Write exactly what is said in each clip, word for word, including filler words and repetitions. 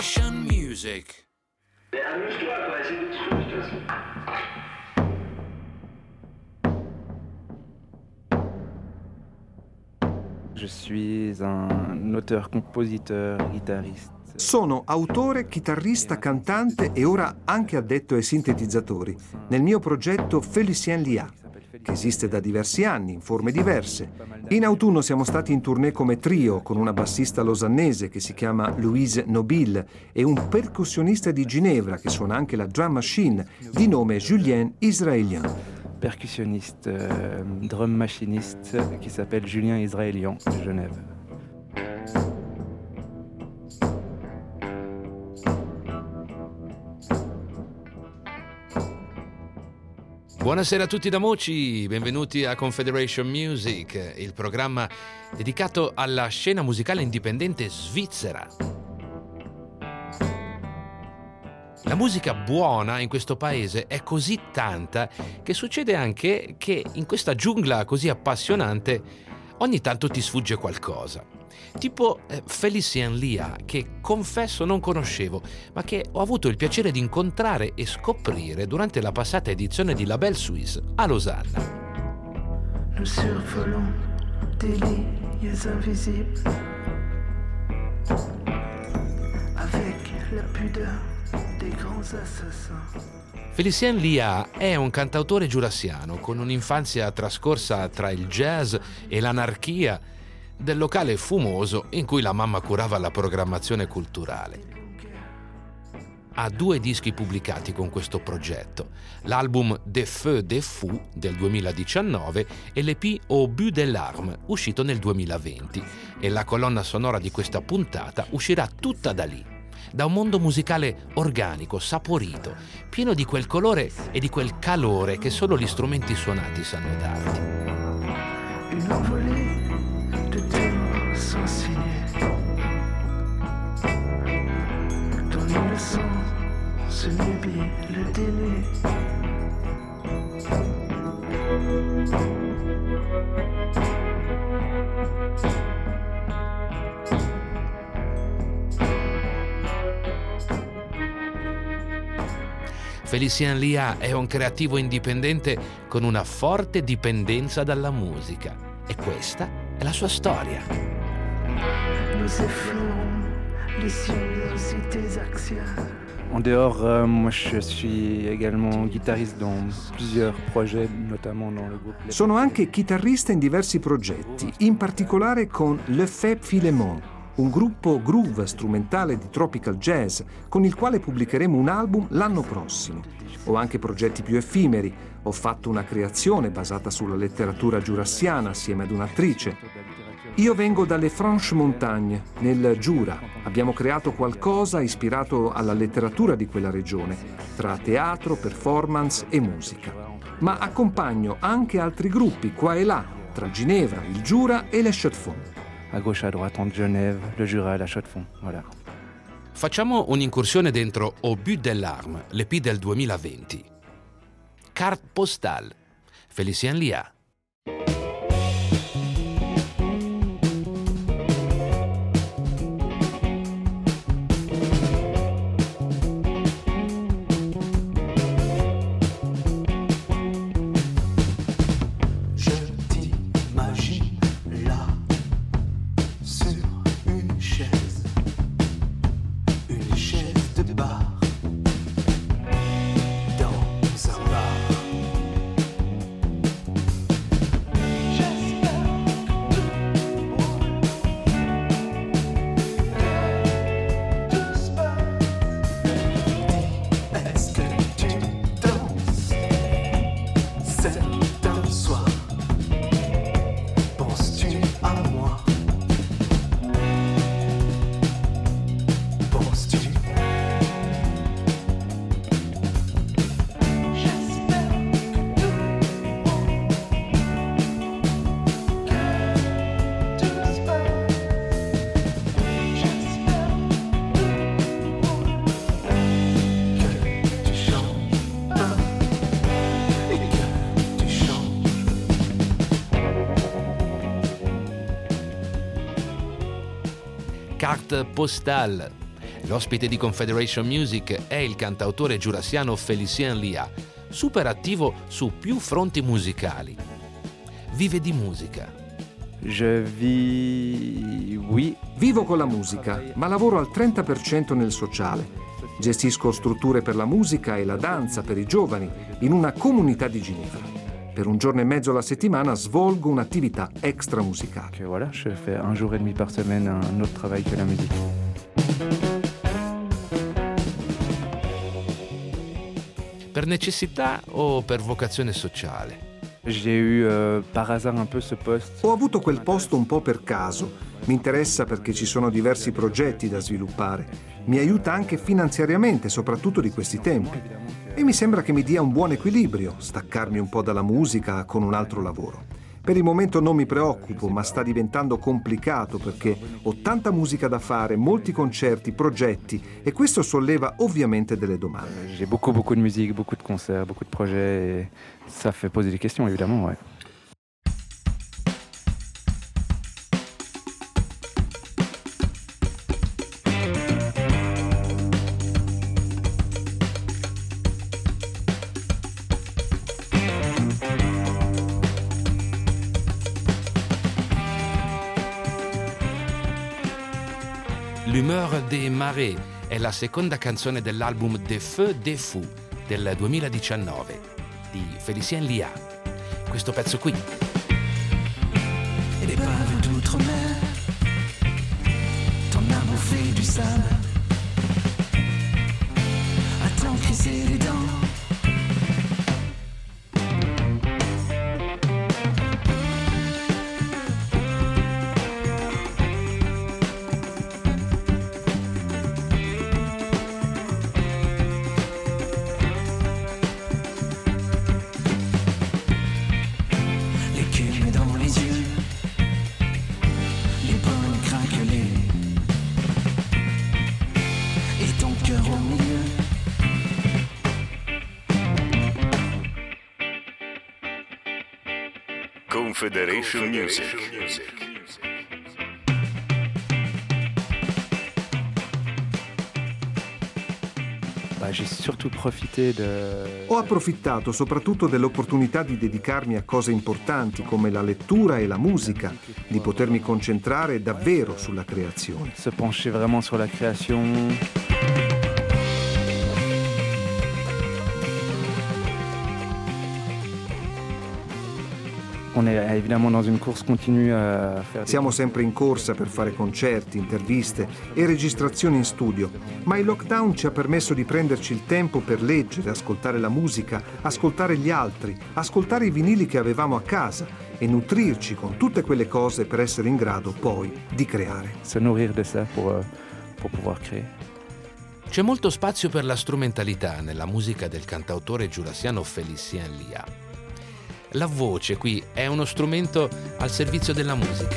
Confederation Music. Amuse-toi, quoi, c'est des trucs, de toute façon. Je suis un auteur, compositeur, guitariste. Sono autore, chitarrista, cantante e ora anche addetto ai sintetizzatori nel mio progetto Félicien Lia, che esiste da diversi anni in forme diverse. In autunno siamo stati in tournée come trio con una bassista losannese che si chiama Louise Nobile e un percussionista di Ginevra che suona anche la drum machine di nome Julien Israélien. Percussionniste, euh, drum machiniste qui s'appelle Julien Israélien de Genève. Buonasera a tutti da Moci, benvenuti a Confederation Music, il programma dedicato alla scena musicale indipendente svizzera. La musica buona in questo paese è così tanta che succede anche che in questa giungla così appassionante ogni tanto ti sfugge qualcosa. Tipo eh, Félicien Lia, che confesso non conoscevo, ma che ho avuto il piacere di incontrare e scoprire durante la passata edizione di Label Suisse a Losanna. Nous survolons des lignes invisibles avec la pudeur des grands assassins. Félicien Lia è un cantautore giurassiano con un'infanzia trascorsa tra il jazz e l'anarchia del locale fumoso in cui la mamma curava la programmazione culturale. Ha due dischi pubblicati con questo progetto, l'album Des Feux des Fous del duemiladiciannove e l'E P Au But des Larmes uscito nel duemilaventi, e la colonna sonora di questa puntata uscirà tutta da lì, da un mondo musicale organico, saporito, pieno di quel colore e di quel calore che solo gli strumenti suonati sanno darti. Une envolée de témoins sans signer, dont les leçons se nubient le délai. Félicien Lia è un creativo indipendente con una forte dipendenza dalla musica, e questa è la sua storia. Nous effleurons les sinuosités axiales. En dehors, euh, moi je suis également guitariste dans plusieurs projets, notamment dans le groupe. Sono anche chitarrista in diversi progetti, in particolare con Le Feb Philémon, un gruppo groove strumentale di tropical jazz con il quale pubblicheremo un album l'anno prossimo. Ho anche progetti più effimeri. Ho fatto una creazione basata sulla letteratura giurassiana assieme ad un'attrice. Io vengo dalle Franche Montagne, nel Giura. Abbiamo creato qualcosa ispirato alla letteratura di quella regione, tra teatro, performance e musica. Ma accompagno anche altri gruppi qua e là, tra Ginevra, il Giura e le Chaux-de-Fonds. À gauche, à droite, entre Genève, le Jura et la Chaux-de-Fonds. Voilà. Facciamo un'incursione dentro Au But des Larmes, l'E P del duemilaventi. Carte postale, Félicien Lia. Carte postale, L'ospite di Confederation Music è il cantautore giurassiano Félicien Lia, super attivo su più fronti musicali. Vive di musica. Je vis, oui. Vivo con la musica, ma lavoro al trenta per cento nel sociale. Gestisco strutture per la musica e la danza per i giovani in una comunità di Ginevra. Per un giorno e mezzo alla settimana svolgo un'attività extramusicale. Que voilà, je fais un jour et demi par semaine un autre travail que la musique. Per necessità o per vocazione sociale? J'ai eu euh, par hasard un peu ce poste. Ho avuto quel posto un po' per caso. Mi interessa perché ci sono diversi progetti da sviluppare. Mi aiuta anche finanziariamente, soprattutto di questi tempi. E mi sembra che mi dia un buon equilibrio, staccarmi un po' dalla musica con un altro lavoro. Per il momento non mi preoccupo, ma sta diventando complicato perché ho tanta musica da fare, molti concerti, progetti, e questo solleva ovviamente delle domande. J'ai beaucoup beaucoup de musique, beaucoup de concerts, beaucoup de projets et ça fait poser des questions évidemment, ouais. L'humeur des marées è la seconda canzone dell'album Des Feux des Fous del duemiladiciannove di Félicien Lia. Questo pezzo qui. Et les paves d'outre-mer, t'en as bouffé du sable, à t'en crisser les dents. Confederation Music. Bah, j'ai surtout profité de... Ho approfittato soprattutto dell'opportunità di dedicarmi a cose importanti come la lettura e la musica, di potermi concentrare davvero sulla creazione. Se pencher vraiment sur la création. On est évidemment dans une course continue à faire. Siamo sempre in corsa per fare concerti, interviste e registrazioni in studio, ma il lockdown ci ha permesso di prenderci il tempo per leggere, ascoltare la musica, ascoltare gli altri, ascoltare i vinili che avevamo a casa e nutrirci con tutte quelle cose per essere in grado poi di creare. Se nourrir de ça pour, pour pouvoir créer. C'è molto spazio per la strumentalità nella musica del cantautore giurassiano Félicien Lia. La voce qui è uno strumento al servizio della musica.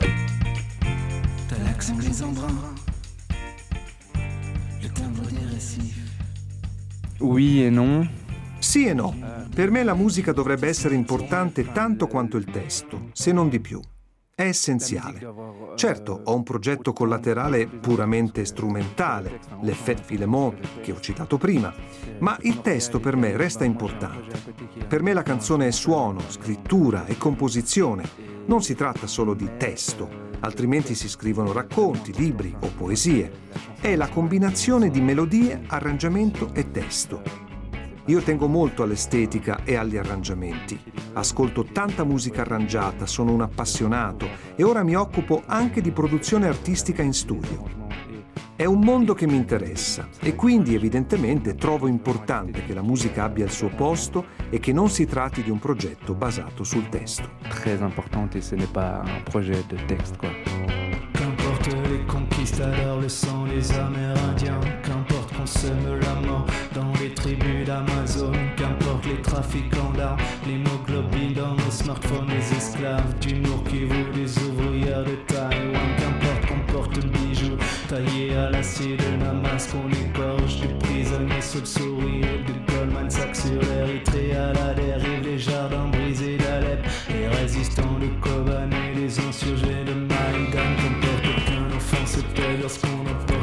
Oui e non. Sì e no. Per me la musica dovrebbe essere importante tanto quanto il testo, se non di più. È essenziale. Certo, ho un progetto collaterale puramente strumentale, Le Fête Philémon, che ho citato prima, ma il testo per me resta importante. Per me la canzone è suono, scrittura e composizione. Non si tratta solo di testo, altrimenti si scrivono racconti, libri o poesie. È la combinazione di melodie, arrangiamento e testo. Io tengo molto all'estetica e agli arrangiamenti. Ascolto tanta musica arrangiata, sono un appassionato e ora mi occupo anche di produzione artistica in studio. È un mondo che mi interessa e quindi evidentemente trovo importante che la musica abbia il suo posto e che non si tratti di un progetto basato sul testo. Très importante et ce n'est pas un projet de texte, quoi. Qu'importe les conquistadors, le sang des Amérindiens, qu'importe qu'on sème la mort dans les tribus d'Amazon, qu'importe les trafiquants d'armes, l'hémoglobine dans nos smartphones, les esclaves du Nord qui voulent des ouvrières de Taïwan, qu'importe qu'on porte bijoux taillés à l'acier de Namas, qu'on égorge des prisonniers sous le sourire de Goldman Sachs sur l'Érythrée à la dérive, les jardins brisés d'Alep, les résistants de Kobané, les insurgés de Maïdan, qu'importe aucun enfant se tait lorsqu'on emporte ses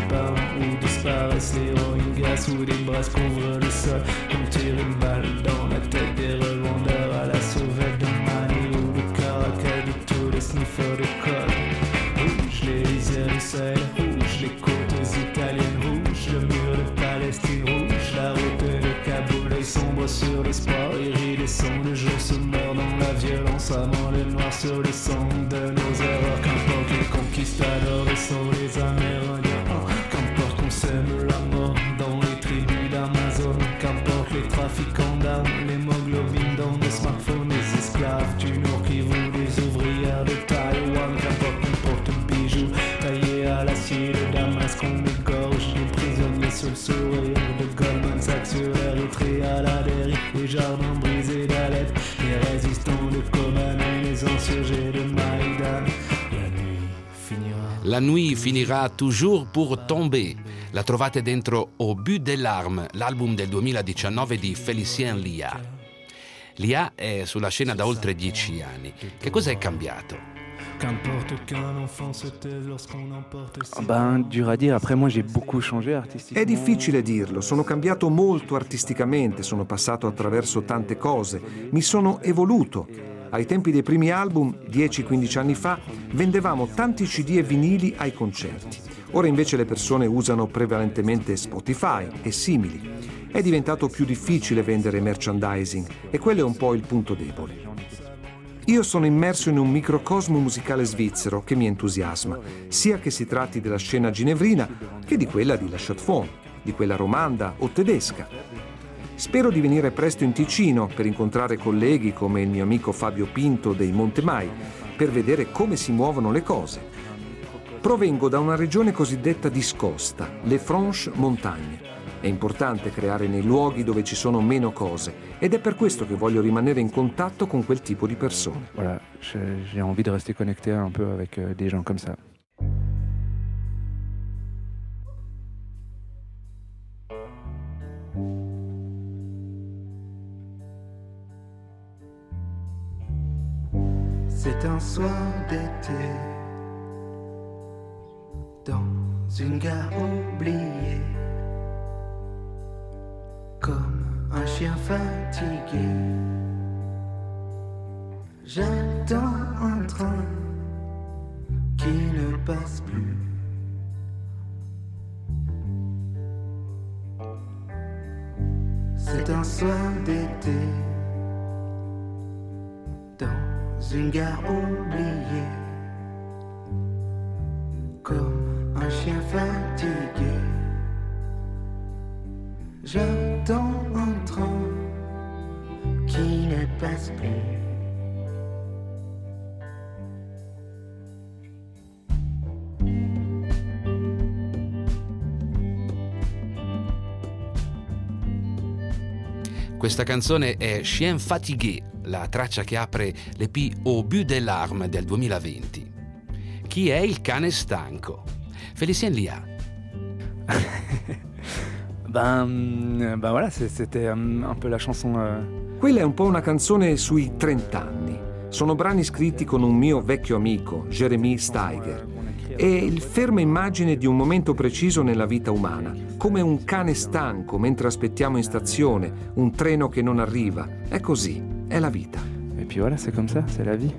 parents où disparaissent les Rohingyas, où des braises couvrent le sol, comme tirer une balle dans la tête des revendeurs à la sauvette de Mali ou de Caracal, de tous les sniffers de col. Rouge les lisières du Sahel, rouge les côtes italiennes, rouge le mur de Palestine, rouge la route de Kaboul, l'œil sombre sur l'espoir, iridescent, le jour se meurt dans la violence, amant le noir sur le sang de nos erreurs. Qu'importe les conquistadors et sont les Amérindiens, oh, qu'importe qu'on sème la mort dans les tribus d'Amazon, qu'importe les trafiquants d'armes, l'hémoglobine dans nos smartphones, les esclaves du Nord qui vont des ouvrières de Taïwan, qu'importe qu'on porte bijoux taillés à l'acier de Damas, qu'on égorge les prisonniers sur le sourire de Goldman Sachs, sur l'Érythrée à la dérive, les jardins brisés d'Alep, les résistants de Kobané, les insurgés de Maïdan. La nuit finira. La nuit finirà toujours pour tomber. La trovate dentro Au but des larmes, l'album del duemiladiciannove di Félicien Lia. Lia è sulla scena da oltre dieci anni. Che cosa è cambiato? Ben, dur à dire. Après, moi, j'ai beaucoup changé artistiquement. È difficile dirlo, sono cambiato molto artisticamente, sono passato attraverso tante cose, mi sono evoluto. Ai tempi dei primi album, dieci quindici anni fa, vendevamo tanti C D e vinili ai concerti. Ora invece le persone usano prevalentemente Spotify e simili. È diventato più difficile vendere merchandising e quello è un po' il punto debole. Io sono immerso in un microcosmo musicale svizzero che mi entusiasma, sia che si tratti della scena ginevrina che di quella di La Chaux-de-Fonds, di quella romanda o tedesca. Spero di venire presto in Ticino per incontrare colleghi come il mio amico Fabio Pinto dei Montemai, per vedere come si muovono le cose. Provengo da una regione cosiddetta discosta, le Franche Montagne. È importante creare nei luoghi dove ci sono meno cose ed è per questo che voglio rimanere in contatto con quel tipo di persone. Voilà, j'ai envie de rester connecté un peu avec euh, des gens comme ça. C'est un soir d'été dans une gare oubliée, comme un chien fatigué. J'attends un train qui ne passe plus. C'est un soir d'été dans une gare oubliée, comme un chien fatigué. J'attends un train qui ne passe plus. Questa canzone è Chien Fatigué, la traccia che apre l'E P Au but des larmes del duemilaventi. Chi è il cane stanco? Félicien Lia. ben, ben voilà, c'était un, un peu la chanson. Euh... Quella è un po' una canzone sui trent'anni. Sono brani scritti con un mio vecchio amico, Jérémy Steiger. È il ferma immagine di un momento preciso nella vita umana, come un cane stanco mentre aspettiamo in stazione, un treno che non arriva. È così, è la vita. Et puis voilà, c'est comme ça, c'est la vie.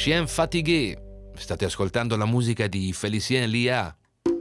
Chien Fatigué. State ascoltando la musica di Félicien Lia.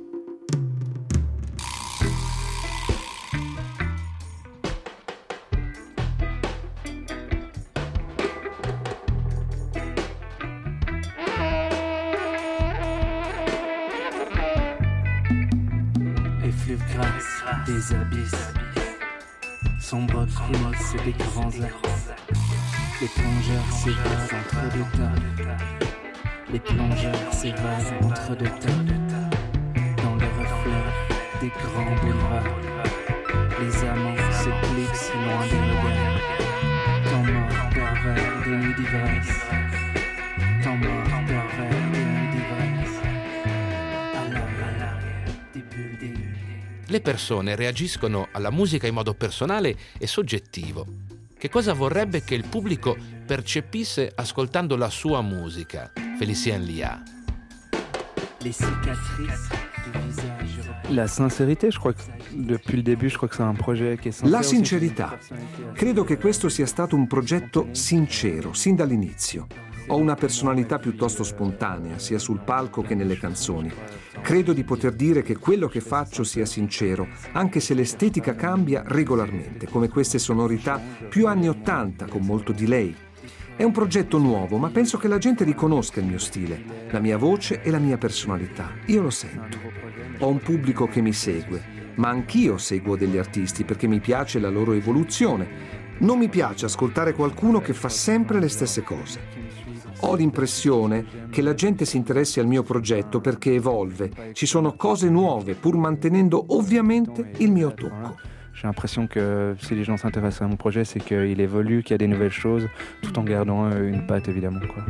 Effluve grâce des abysses, son bras creux, c'est des grands axes. Les plongeurs s'évadent entre deux tas. Les plongeurs s'évadent entre deux tas. Dans le reflet des grands boulevards, les amants s'éclipsent loin des regards. Temps mort pervers des nuits d'ivresse. Temps mort pervers des nuits d'ivresse. À l'arrière des bulles des nuits. Le persone reagiscono alla musica in modo personale e soggettivo. Che cosa vorrebbe che il pubblico percepisse ascoltando la sua musica? Félicien Lia. Les cicatrices du visage. La sincérité, je crois que depuis le début, je crois que c'est un projet qui est sincère. La sincerità. Credo che questo sia stato un progetto sincero, sin dall'inizio. Ho una personalità piuttosto spontanea, sia sul palco che nelle canzoni. Credo di poter dire che quello che faccio sia sincero, anche se l'estetica cambia regolarmente, come queste sonorità più anni ottanta, con molto delay. È un progetto nuovo, ma penso che la gente riconosca il mio stile, la mia voce e la mia personalità. Io lo sento. Ho un pubblico che mi segue, ma anch'io seguo degli artisti perché mi piace la loro evoluzione. Non mi piace ascoltare qualcuno che fa sempre le stesse cose. Ho l'impressione che la gente si interessi al mio progetto perché evolve. Ci sono cose nuove, pur mantenendo ovviamente il mio tocco. J'ai l'impression que si les gens s'intéressent à mon projet, c'est qu'il évolue, qu'il y a des nouvelles choses, tout en gardant une patte évidemment, quoi.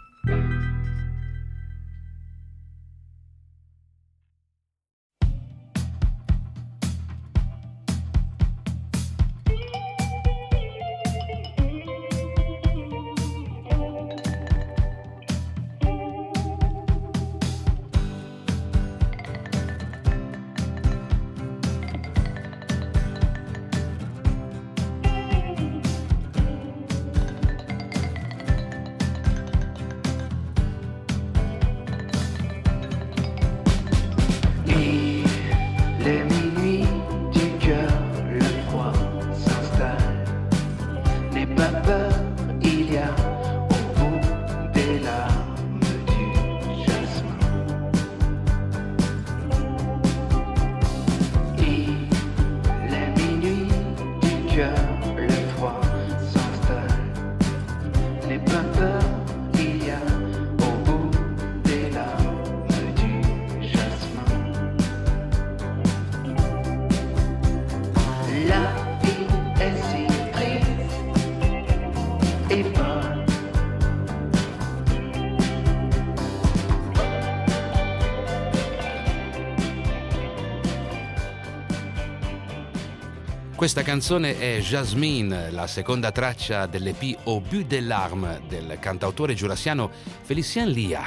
Questa canzone è Jasmine, la seconda traccia dell'E P Au but des larmes del cantautore giurassiano Félicien Lia.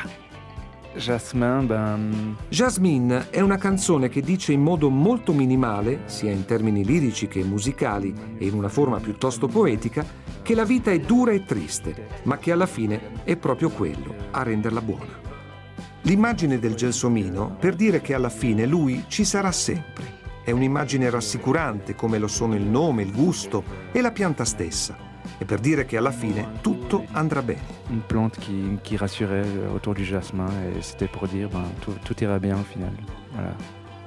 Jasmine, ben... Jasmine è una canzone che dice in modo molto minimale, sia in termini lirici che musicali e in una forma piuttosto poetica, che la vita è dura e triste, ma che alla fine è proprio quello a renderla buona. L'immagine del gelsomino per dire che alla fine lui ci sarà sempre. È un'immagine rassicurante come lo sono il nome, il gusto e la pianta stessa. E per dire che alla fine tutto andrà bene. Une plante qui, qui rassurait autour du jasmin et c'était pour dire ben, tout, tout ira bien au final. Voilà.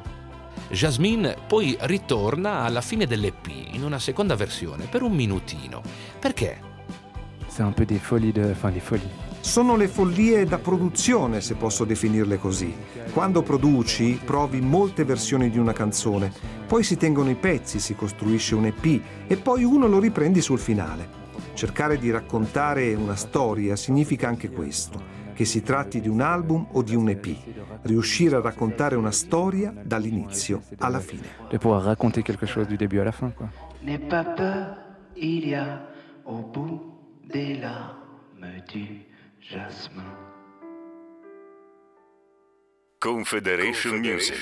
Jasmine poi ritorna alla fine dell'E P in una seconda versione per un minutino. Perché? C'est un peu des folies de... enfin des folies. Sono le follie da produzione, se posso definirle così. Quando produci, provi molte versioni di una canzone, poi si tengono i pezzi, si costruisce un E P e poi uno lo riprendi sul finale. Cercare di raccontare una storia significa anche questo, che si tratti di un album o di un E P. Riuscire a raccontare una storia dall'inizio alla fine. De pouvoir raconter quelque chose du début à la fin, quoi. N'aie pas peur, il y a au bout des larmes du jasmin. Confederation Music.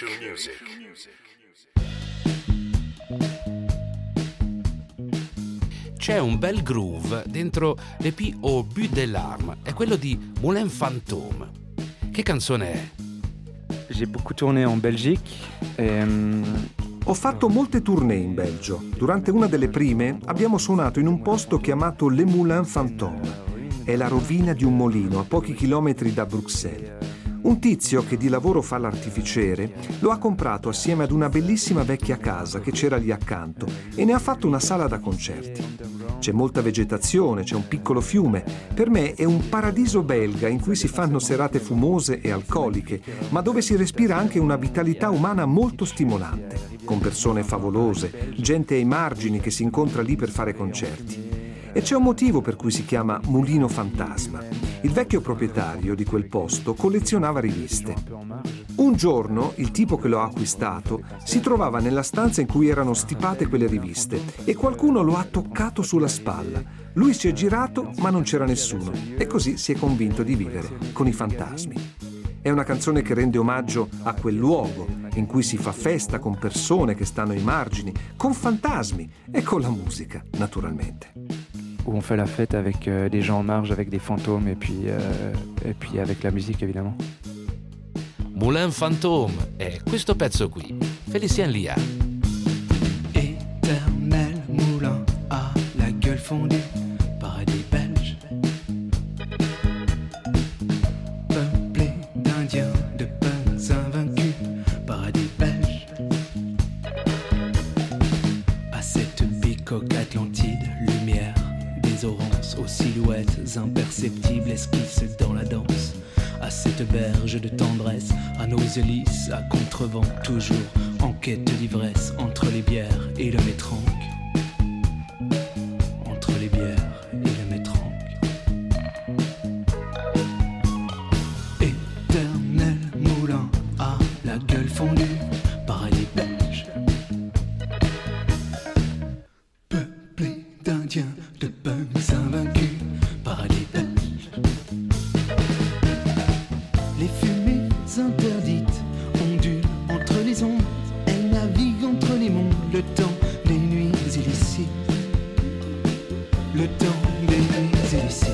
c'è un bel groove dentro l'E P Au but des larmes, è quello di Moulin Fantôme. Che canzone è? J'ai beaucoup tourné en Belgique et, um... Ho fatto molte tournée in Belgio. Durante una delle prime abbiamo suonato in un posto chiamato Le Moulin Fantôme. È la rovina di un mulino a pochi chilometri da Bruxelles. Un tizio che di lavoro fa l'artificiere lo ha comprato assieme ad una bellissima vecchia casa che c'era lì accanto e ne ha fatto una sala da concerti. C'è molta vegetazione, c'è un piccolo fiume. Per me è un paradiso belga in cui si fanno serate fumose e alcoliche, ma dove si respira anche una vitalità umana molto stimolante, con persone favolose, gente ai margini che si incontra lì per fare concerti. E c'è un motivo per cui si chiama Mulino Fantasma. Il vecchio proprietario di quel posto collezionava riviste. Un giorno il tipo che lo ha acquistato si trovava nella stanza in cui erano stipate quelle riviste e qualcuno lo ha toccato sulla spalla. Lui si è girato ma non c'era nessuno e così si è convinto di vivere con i fantasmi. È una canzone che rende omaggio a quel luogo in cui si fa festa con persone che stanno ai margini, con fantasmi e con la musica, naturalmente. Où on fait la fête avec euh, des gens en marge, avec des fantômes et puis, euh, et puis avec la musique évidemment. Moulin Fantôme è questo pezzo qui, Félicien Lia. Éternel moulin à la gueule fondue, paradis belge, peuplé d'indiens, de peuples invaincus, paradis belge. À cette bicoque Atlantide, lumière des oranges aux silhouettes imperceptibles esquissent dans la danse. À cette berge de tendresse, à nos hélices, à contrevent toujours, en quête d'ivresse, entre les bières et le métranque. Entre les bières et le métranque. Éternel moulin à la gueule fondue, paradis belge. Peuplé d'indiens, de peuples invaincus, paradis belge. Les fumées interdites ondulent entre les ondes, elles naviguent entre les mondes, le temps des nuits illicites, le temps des nuits illicites.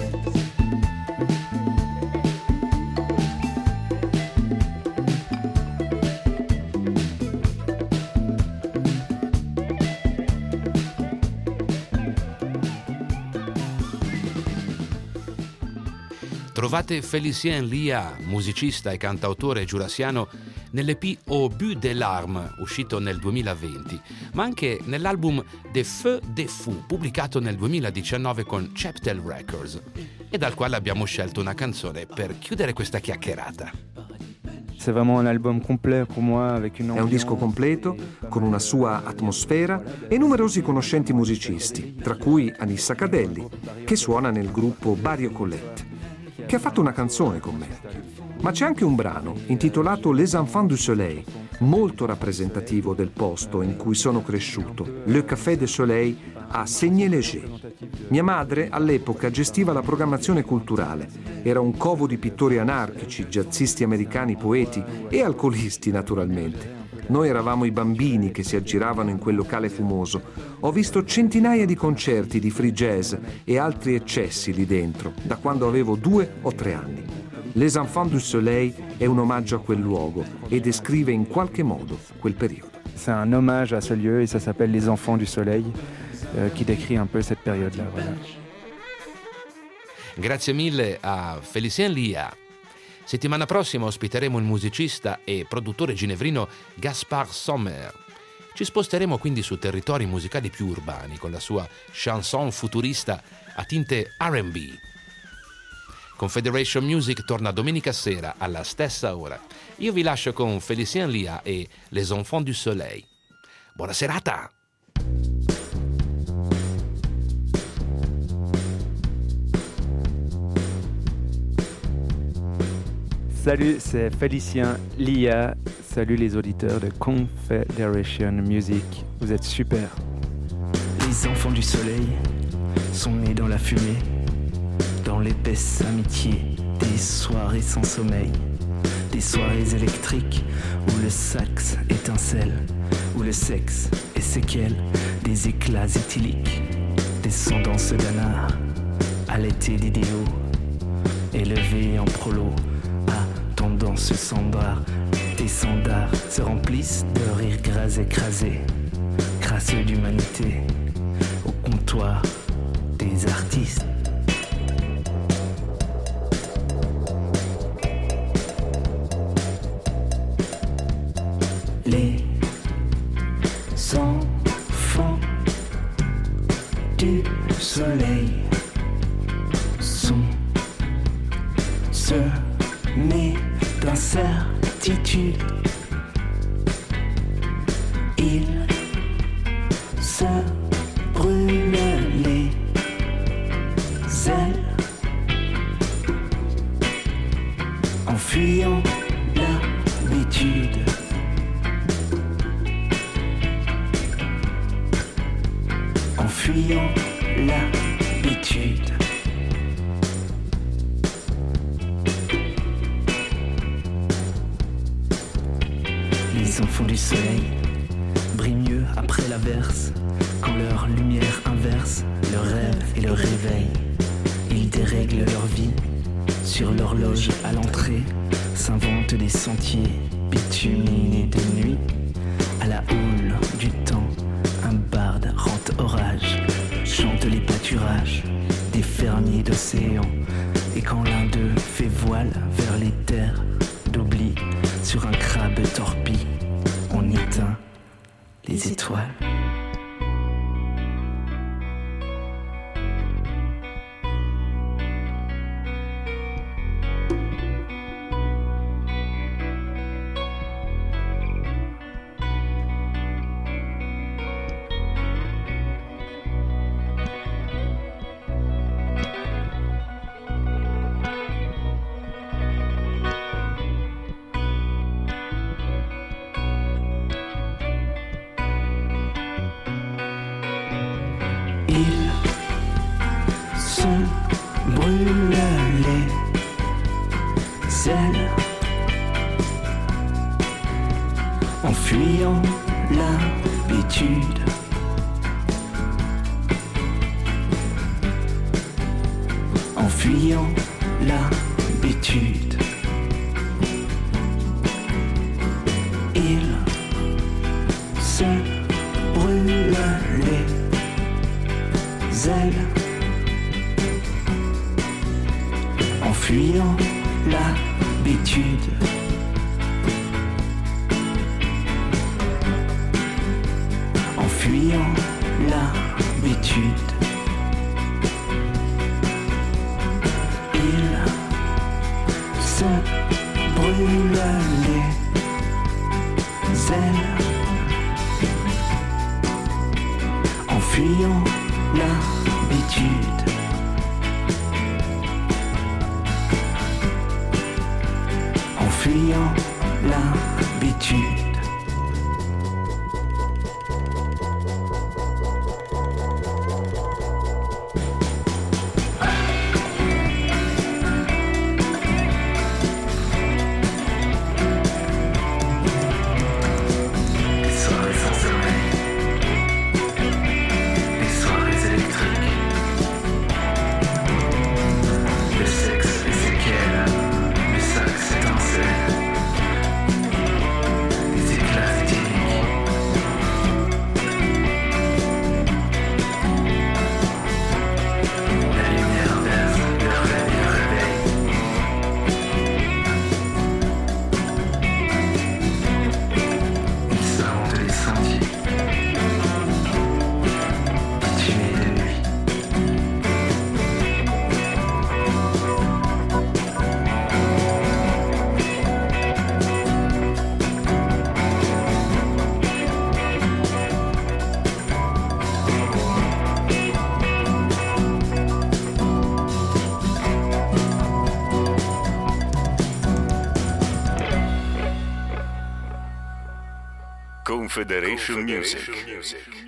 Trovate Félicien Lia, musicista e cantautore giurassiano, nell'E P Au but des larmes, uscito nel duemilaventi, ma anche nell'album Des Feux des Fous, pubblicato nel duemiladiciannove con Cheptel Records, e dal quale abbiamo scelto una canzone per chiudere questa chiacchierata. C'est vraiment un album complet pour moi avec une È un disco completo, con una sua atmosfera e numerosi conoscenti musicisti, tra cui Anissa Cadelli, che suona nel gruppo Bario Collette, che ha fatto una canzone con me. Ma c'è anche un brano intitolato Les Enfants du Soleil, molto rappresentativo del posto in cui sono cresciuto, Le Café du Soleil a Saigné-Léger. Mia madre all'epoca gestiva la programmazione culturale. Era un covo di pittori anarchici, jazzisti americani, poeti e alcolisti naturalmente. Noi eravamo i bambini che si aggiravano in quel locale fumoso. Ho visto centinaia di concerti di free jazz e altri eccessi lì dentro, da quando avevo due o tre anni. Les Enfants du Soleil è un omaggio a quel luogo e descrive in qualche modo quel periodo. C'est un hommage à ce lieu et ça s'appelle Les Enfants du Soleil, euh, qui décrit un peu cette période-là. Voilà. Grazie mille a Félicien Lia. Settimana prossima ospiteremo il musicista e produttore ginevrino Gaspard Sommer. Ci sposteremo quindi su territori musicali più urbani con la sua chanson futurista a tinte R and B. Confederation Music torna domenica sera alla stessa ora. Io vi lascio con Félicien Lia e Les Enfants du Soleil. Buona serata! Salut, c'est Félicien Lia. Salut les auditeurs de Confederation Music. Vous êtes super. Les enfants du soleil sont nés dans la fumée, dans l'épaisse amitié des soirées sans sommeil, des soirées électriques où le sax étincelle, où le sexe est séquelle des éclats éthyliques. descendance d'Anna, allaitée d'idéaux, élevée en prolo, à tendance sombre, tes standards se remplissent de rires gras écrasés, crasseux d'humanité, au comptoir des artistes. Les enfants du soleil sont semés d'incertitude. Ils se brûlent les ailes en fuyant l'habitude. En fuyant l'habitude. Les enfants du soleil brillent mieux après l'averse, quand leur lumière inverse le rêve et le réveil. Ils dérèglent leur vie sur l'horloge à l'entrée, s'inventent des sentiers bituminés de nuit. À la houle du temps, un barde rente orage, chante les pâturages des fermiers d'océan. Et quand l'un d'eux fait voile vers les terres d'oubli, sur un crabe torpille, on éteint les étoiles. Ils se brûlent les ailes en fuyant l'habitude. En fuyant l'habitude. Ils se brûlent les ailes en fuyant l'habitude. En fuyant l'habitude. Ils se brûlent les ailes en fuyant l'habitude. En fuyant l'habitude. Confederation Music.